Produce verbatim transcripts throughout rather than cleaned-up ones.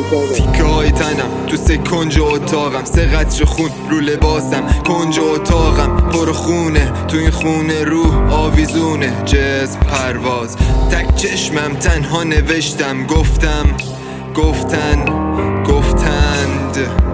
تیکه های تنم تو سه کنج اتاقم، سه قطره خون رو لباسم، کنج اتاقم پر خونه، تو این خونه روح آویزونه، جسم پرواز، تک چشمم تنها نوشتم، گفتم گفتن گفتند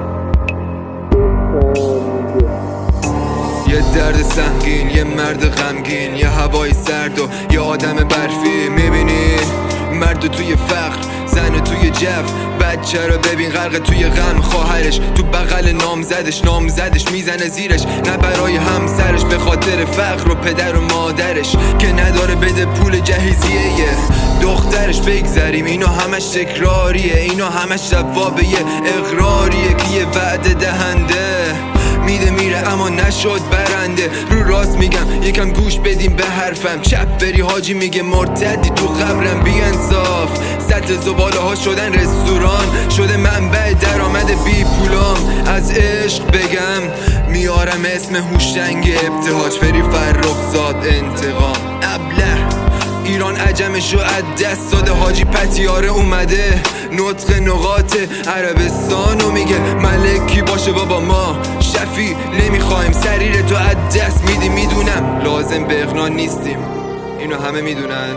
یه درد سنگین، یه مرد غمگین، یه هوای سرد و یه آدم برفی. میبینی مرد توی فقر، زن توی جف، بچه رو ببین غرق توی غم، خواهرش تو بغل نامزدش، نامزدش میزنه زیرش، نه برای همسرش، به خاطر فقر و پدر و مادرش که نداره بده پول جهیزیه دخترش. بگذریم اینا همش تکراریه، اینا همش جواب یه اقراریه که یه وعده دهنده میده میره اما نشد برنده. رو راست میگم یکم گوش بدیم به حرفم، چپ بری حاجی میگه مرتدی تو قبرم. بی انصاف سطح زباله ها شدن رستوران، شده منبع درآمد بی پولام. از عشق بگم میارم اسم هوشنگ ابتهاج، فری فرخزاد انتقام. ابله ایران عجمشو از دست داده، حاجی پتیاره اومده نطق نقاط عربستانو میگه ملکی باشه بابا، ما شفی نمیخوایم، سریر تو از دست میدی. میدونم لازم به اغنا نیستیم، اینو همه میدونن.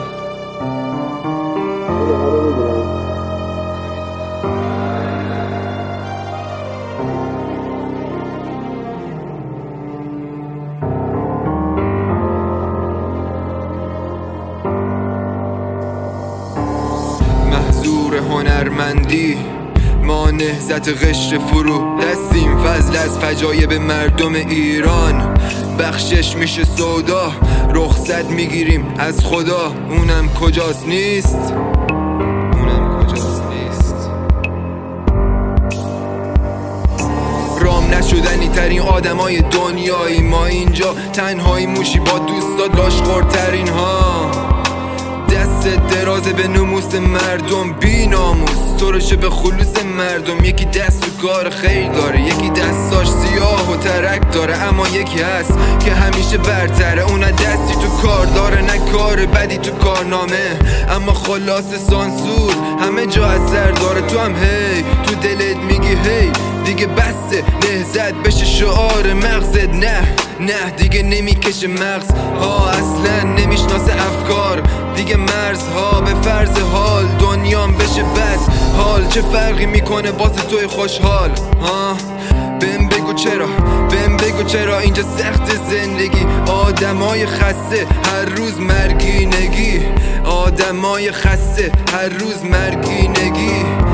محضور هنرمندی ما نهضت قشر فرو دستیم، فضل از فجایب مردم ایران بخشش میشه سودا، رخصت میگیریم از خدا، اونم کجاست نیست، اونم کجاست نیست. رام نشدنی ترین آدمای دنیایی ما اینجا، تنهایی موشی با دوستات لاشخورترین ها، دست درازه به نموس مردم بی ناموس، ترشه به خلوص مردم. یکی دست تو کار خیر داره، یکی دستاش سیاه و ترک داره، اما یکی هست که همیشه برتره، اون دستی تو کار داره نه کار بدی تو کارنامه، اما خلاص سانسور همه جا اثر داره. تو هم هی تو دلت میگی هی دیگه بسه، نهضت بشه شعار مغزت، نه نه دیگه نمیکشه مغز ها، اصلا نمیشناسه افکار دیگه مرزها، به فرض حال دنیام بشه بد حال، چه فرقی میکنه واسه توی خوشحال ها؟ بهم بگو چرا، بهم بگو چرا اینجا سخت زندگی، آدمای خسته هر روز مرگینگی، آدمای خسته هر روز مرگینگی.